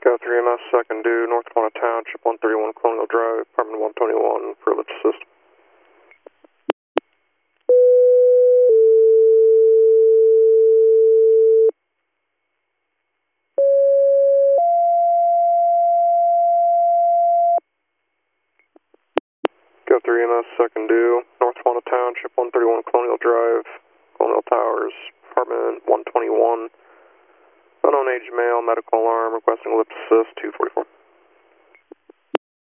Go 3MS, second due, North Carolina Township, 131 Colonial Drive, apartment 121 for ellipse assist. Go 3MS, second due, North Carolina Township, 131 Colonial Drive, Colonial Towers, apartment 121. Unknown age male, medical alarm, requesting ellipse assist, 244.